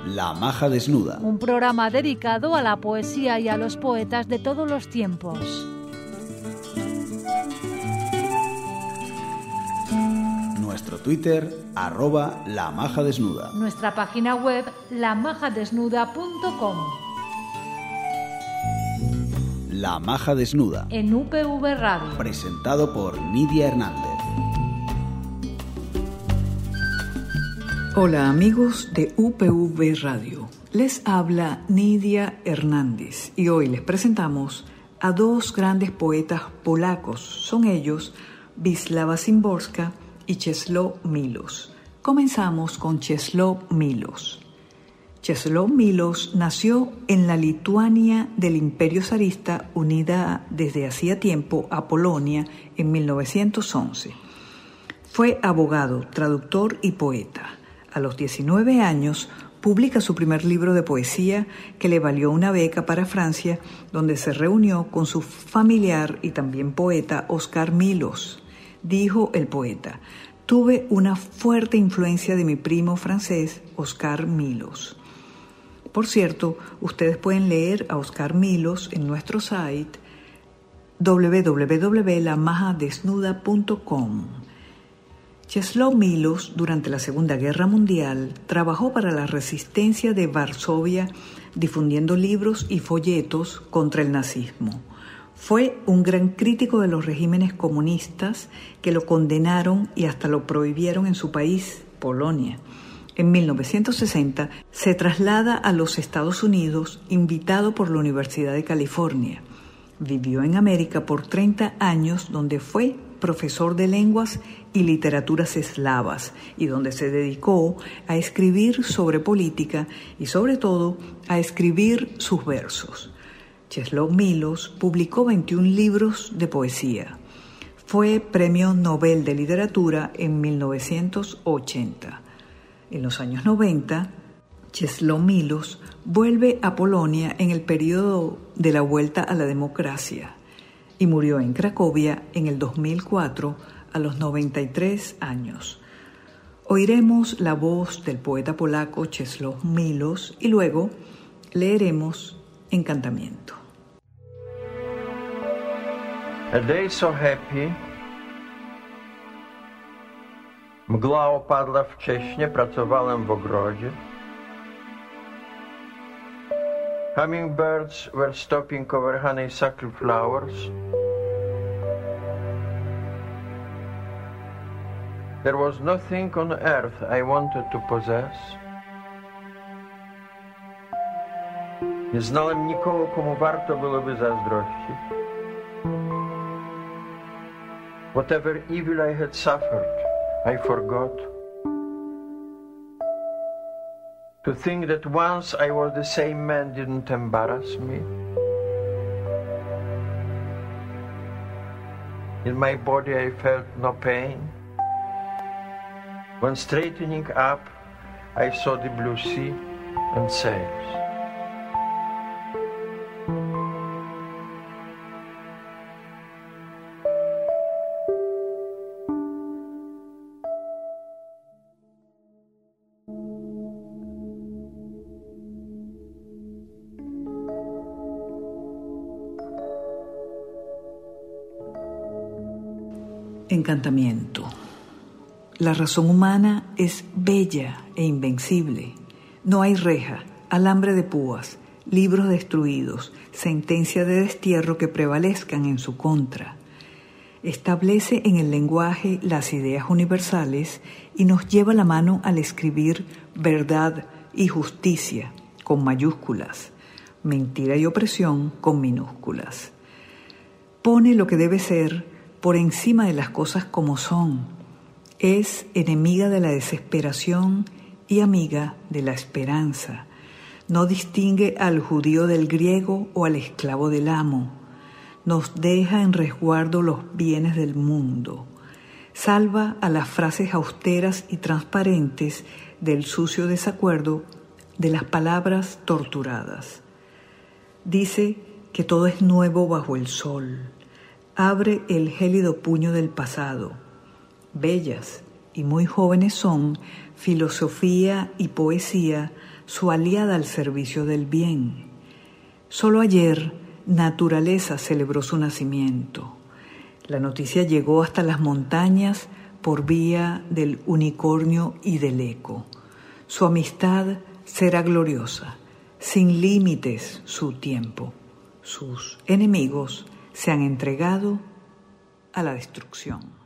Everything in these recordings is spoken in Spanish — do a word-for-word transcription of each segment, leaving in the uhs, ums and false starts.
La Maja Desnuda. Un programa dedicado a la poesía y a los poetas de todos los tiempos. Nuestro Twitter, arroba La Maja Desnuda. Nuestra página web, la maja desnuda punto com. La Maja Desnuda. En U P V Radio. Presentado por Nidia Hernández. Hola amigos de U P V Radio. Les habla Nidia Hernández y hoy les presentamos a dos grandes poetas polacos. Son ellos Wisława Szymborska y Czesław Miłosz. Comenzamos con Czesław Miłosz. Czesław Miłosz nació en la Lituania del Imperio zarista, unida desde hacía tiempo a Polonia en mil novecientos once. Fue abogado, traductor y poeta. A los diecinueve años publica su primer libro de poesía que le valió una beca para Francia, donde se reunió con su familiar y también poeta Oskar Miłosz. Dijo el poeta: tuve una fuerte influencia de mi primo francés, Oskar Miłosz. Por cierto, ustedes pueden leer a Oskar Miłosz en nuestro site doble u doble u doble u punto la maja desnuda punto com. Czesław Miłosz, durante la Segunda Guerra Mundial, trabajó para la resistencia de Varsovia, difundiendo libros y folletos contra el nazismo. Fue un gran crítico de los regímenes comunistas que lo condenaron y hasta lo prohibieron en su país, Polonia. En mil novecientos sesenta se traslada a los Estados Unidos, invitado por la Universidad de California. Vivió en América por treinta años, donde fue profesor de lenguas y literaturas eslavas y donde se dedicó a escribir sobre política y sobre todo a escribir sus versos. Czesław Miłosz publicó veintiún libros de poesía. Fue Premio Nobel de Literatura en mil novecientos ochenta. En los años noventa, Czesław Miłosz vuelve a Polonia en el periodo de la vuelta a la democracia y murió en Cracovia en el dos mil cuatro a los noventa y tres años. Oiremos la voz del poeta polaco Czesław Miłosz y luego leeremos Encantamiento. A day so happy. Mgła opadła wcześnie, pracowałem w ogrodzie. Hummingbirds were stopping over honeysuckle flowers. There was nothing on earth I wanted to possess. Nie znałem nikogo, komu warto byłoby zazdrościć. Whatever evil I had suffered, I forgot. To think that once I was the same man didn't embarrass me. In my body I felt no pain. When straightening up, I saw the blue sea and sails. Encantamiento. La razón humana es bella e invencible. No hay reja, alambre de púas, libros destruidos, sentencia de destierro que prevalezcan en su contra. Establece en el lenguaje las ideas universales y nos lleva la mano al escribir verdad y justicia con mayúsculas, mentira y opresión con minúsculas. Pone lo que debe ser por encima de las cosas como son. Es enemiga de la desesperación y amiga de la esperanza. No distingue al judío del griego o al esclavo del amo. Nos deja en resguardo los bienes del mundo. Salva a las frases austeras y transparentes del sucio desacuerdo de las palabras torturadas. Dice que todo es nuevo bajo el sol. Abre el gélido puño del pasado. Bellas y muy jóvenes son filosofía y poesía, su aliada al servicio del bien. Solo ayer, Naturaleza celebró su nacimiento. La noticia llegó hasta las montañas por vía del unicornio y del eco. Su amistad será gloriosa, sin límites su tiempo. Sus enemigos se han entregado a la destrucción.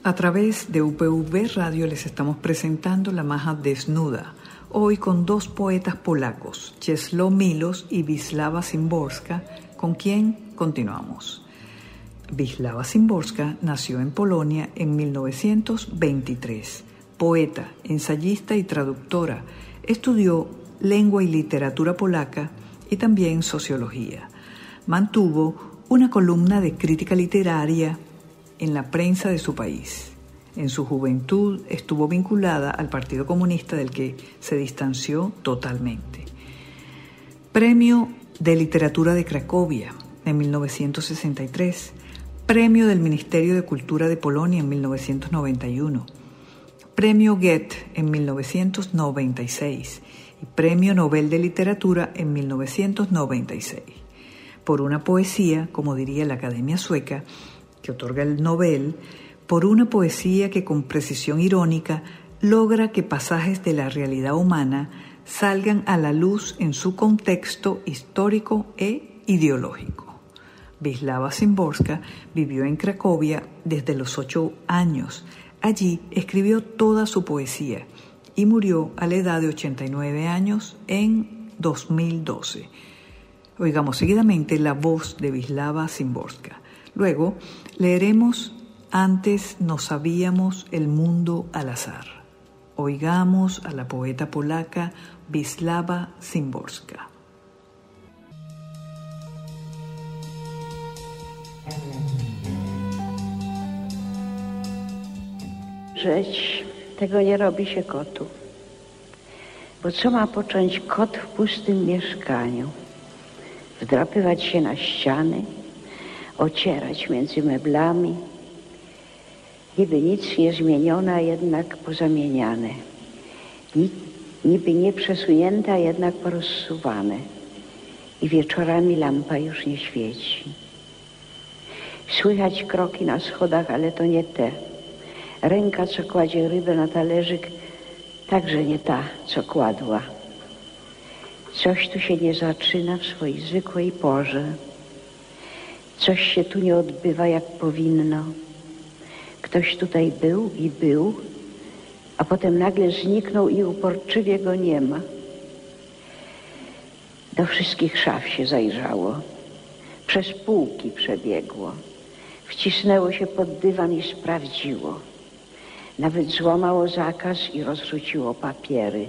A través de U P V Radio les estamos presentando La Maja Desnuda, hoy con dos poetas polacos, Czesław Miłosz y Wisława Szymborska, con quien continuamos. Wisława Szymborska nació en Polonia en mil novecientos veintitrés. Poeta, ensayista y traductora, estudió lengua y literatura polaca y también sociología. Mantuvo una columna de crítica literaria en la prensa de su país. En su juventud estuvo vinculada al Partido Comunista, del que se distanció totalmente. Premio de Literatura de Cracovia en mil novecientos sesenta y tres, Premio del Ministerio de Cultura de Polonia en mil novecientos noventa y uno, Premio Goethe en mil novecientos noventa y seis y Premio Nobel de Literatura en mil novecientos noventa y seis. Por una poesía, como diría la Academia Sueca, que otorga el Nobel, por una poesía que con precisión irónica logra que pasajes de la realidad humana salgan a la luz en su contexto histórico e ideológico. Wisława Szymborska vivió en Cracovia desde los ocho años. Allí escribió toda su poesía y murió a la edad de ochenta y nueve años en dos mil doce. Oigamos seguidamente la voz de Wisława Szymborska. Luego leeremos Antes no sabíamos el mundo al azar. Oigamos a la poeta polaca Wisława Szymborska. Żyć tego nie robi się kotu, bo co ma począć kot w pustym mieszkaniu? Wdrapywać się na ściany, ocierać między meblami, niby nic nie zmienione, a jednak pozamieniane, niby nie przesunięte, a jednak porozsuwane i wieczorami lampa już nie świeci. Słychać kroki na schodach, ale to nie te. Ręka, co kładzie rybę na talerzyk, także nie ta, co kładła. Coś tu się nie zaczyna w swojej zwykłej porze. Coś się tu nie odbywa jak powinno. Ktoś tutaj był i był, a potem nagle zniknął i uporczywie go nie ma. Do wszystkich szaf się zajrzało. Przez półki przebiegło. Wcisnęło się pod dywan i sprawdziło. Nawet złamało zakaz i rozrzuciło papiery.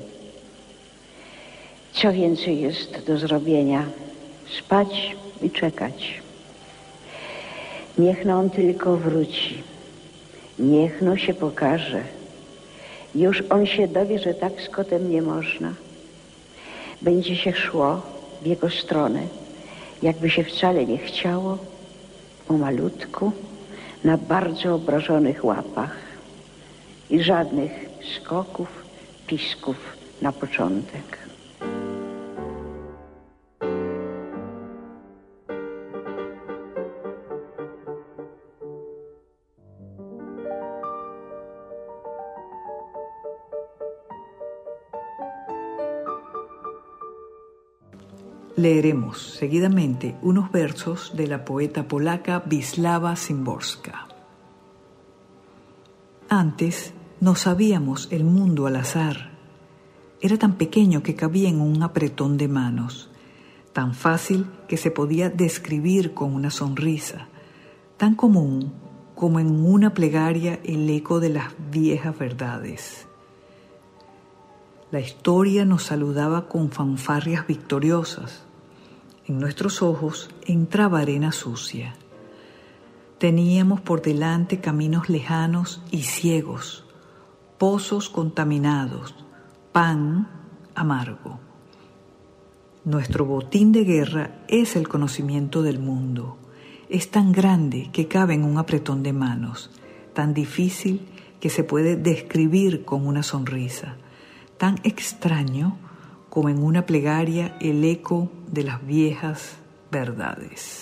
Co więcej jest do zrobienia? Spać i czekać. Niech no on tylko wróci. Niech no się pokaże. Już on się dowie, że tak z kotem nie można. Będzie się szło w jego stronę, jakby się wcale nie chciało, pomalutku, na bardzo obrożonych łapach i żadnych skoków, pisków na początek. Leeremos seguidamente unos versos de la poeta polaca Wisława Szymborska. Antes no sabíamos el mundo al azar. Era tan pequeño que cabía en un apretón de manos, tan fácil que se podía describir con una sonrisa, tan común como en una plegaria el eco de las viejas verdades. La historia nos saludaba con fanfarrias victoriosas. En nuestros ojos entraba arena sucia. Teníamos por delante caminos lejanos y ciegos, pozos contaminados, pan amargo. Nuestro botín de guerra es el conocimiento del mundo. Es tan grande que cabe en un apretón de manos, tan difícil que se puede describir con una sonrisa, tan extraño como en una plegaria el eco de las viejas verdades.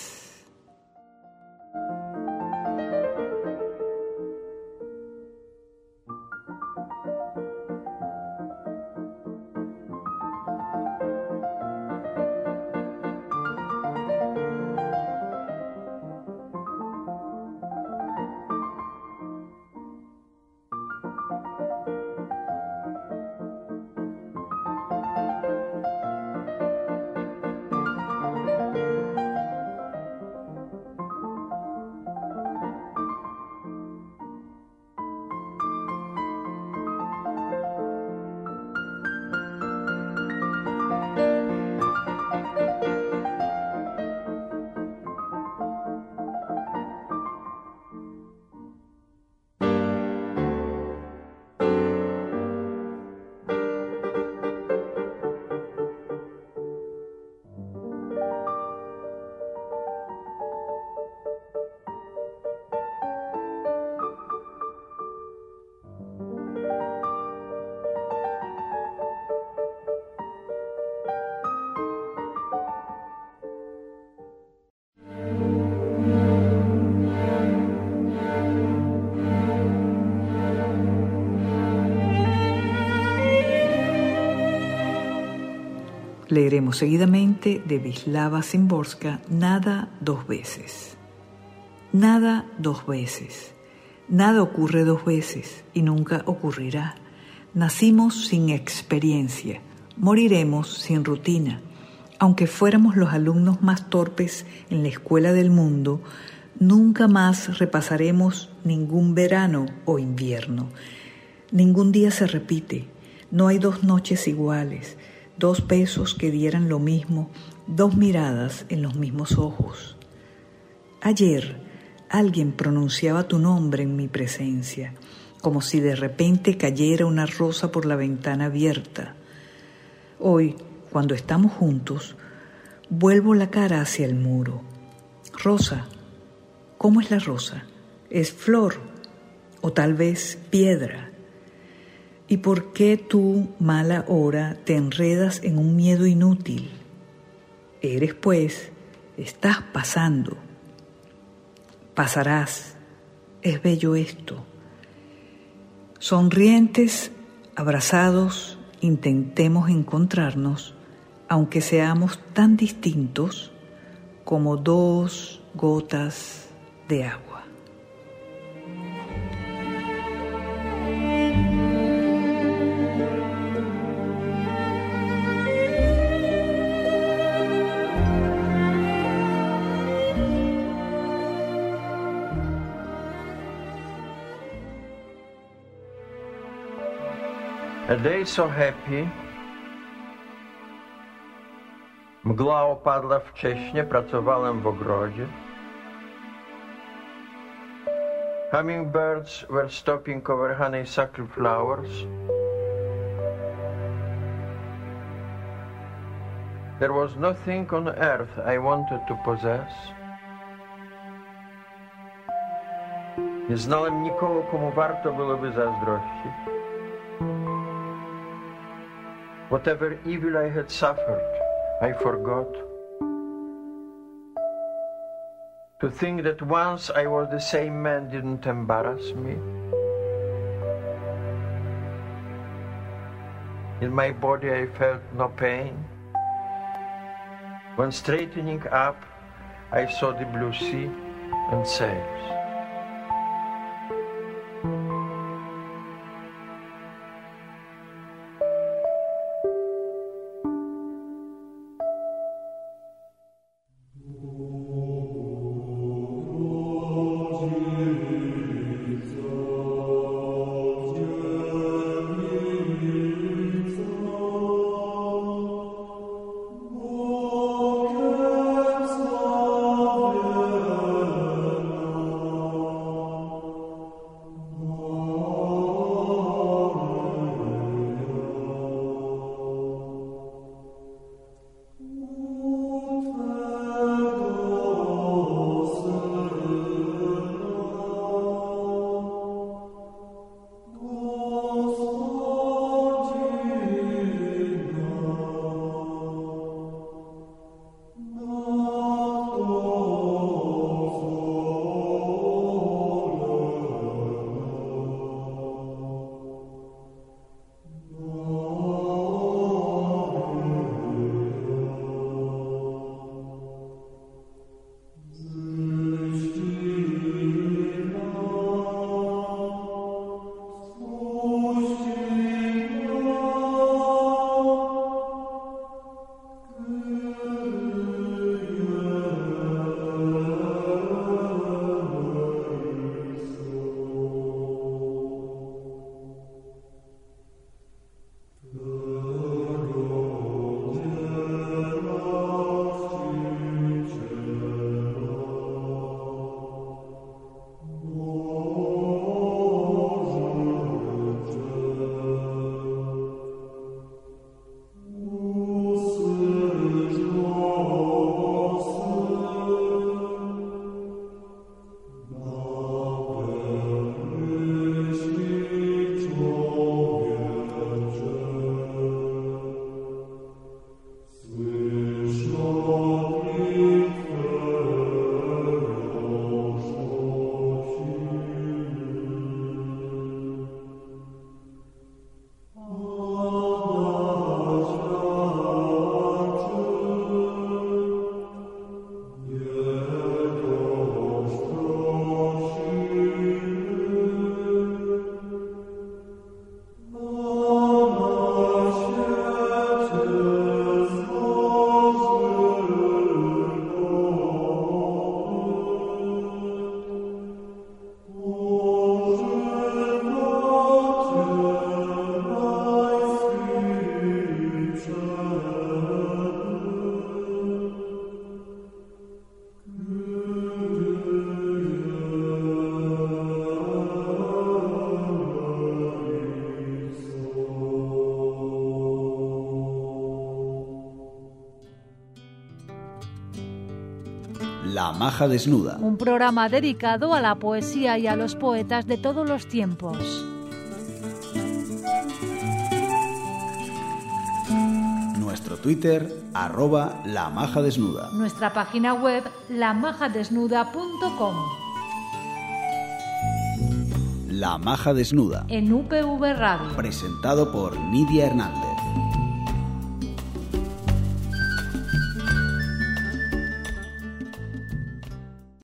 leeremos seguidamente de Wisława Szymborska, Nada dos veces. Nada dos veces. Nada ocurre dos veces y nunca ocurrirá. Nacimos sin experiencia, moriremos sin rutina. Aunque fuéramos los alumnos más torpes en la escuela del mundo, nunca más repasaremos ningún verano o invierno. Ningún día se repite, no hay dos noches iguales, dos besos que dieran lo mismo, dos miradas en los mismos ojos. Ayer alguien pronunciaba tu nombre en mi presencia, como si de repente cayera una rosa por la ventana abierta. Hoy, cuando estamos juntos, vuelvo la cara hacia el muro. Rosa, ¿cómo es la rosa? ¿Es flor o tal vez piedra? ¿Y por qué tú, mala hora, te enredas en un miedo inútil? Eres, pues, estás pasando. Pasarás. Es bello esto. Sonrientes, abrazados, intentemos encontrarnos, aunque seamos tan distintos como dos gotas de agua. A day so happy. Mgła opadła wcześnie, pracowałem w ogrodzie. Hummingbirds were stopping over honeysuckle flowers. There was nothing on earth I wanted to possess. Nie znałem nikogo, komu warto byłoby zazdrościć. Whatever evil I had suffered, I forgot. To think that once I was the same man didn't embarrass me. In my body I felt no pain. When straightening up, I saw the blue sea and sails. La Maja Desnuda. Un programa dedicado a la poesía y a los poetas de todos los tiempos. Nuestro Twitter, arroba La Maja Desnuda. Nuestra página web, la maja desnuda punto com. La Maja Desnuda. En U P V Radio. Presentado por Nidia Hernández.